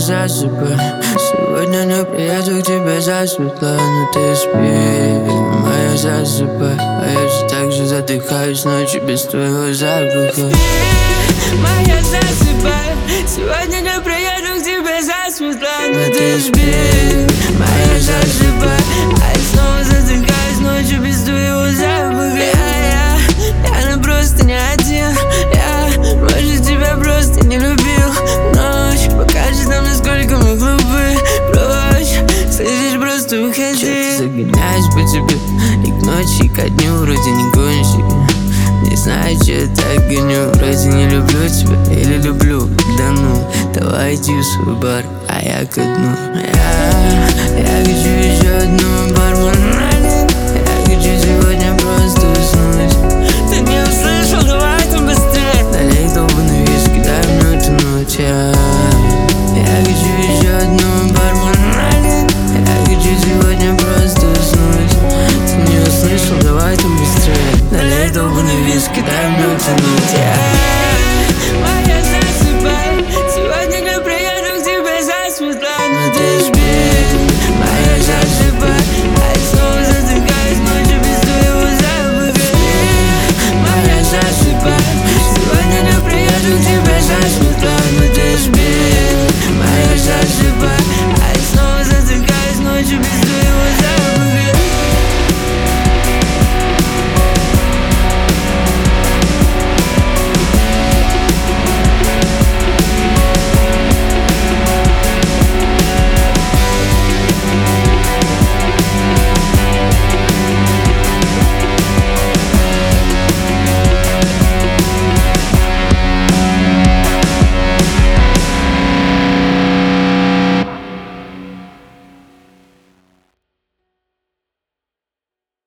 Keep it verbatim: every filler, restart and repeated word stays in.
засыпай. Сегодня не приеду к тебе засветло, но ты спи, моя засыпай. А я все так же задыхаюсь ночью без твоего запаха. Моя засыпай. Сегодня не приеду к тебе засветло, но ты спи, моя засыпай. А я снова задыхаюсь ночью без твоего запаха. Я, я, я просто не один. Я, может, тебя просто не любил. Ночь покажет нам, насколько мы глупы. Прочь, слышишь, просто выходи. Чё-то загоняюсь по тебе и к ночи, и ко дню вроде не гонщик. Не знаю, че я так гоню. Вроде не люблю тебя или люблю. Да ну, давай иди в свой бар, а я ко дну. Я, я хочу еще одну бармен. Я хочу сегодня просто уснуть. Ты не услышал, давай там быстрее. Налей долбаный виски, дай мне утонуть. Я, я хочу еще одну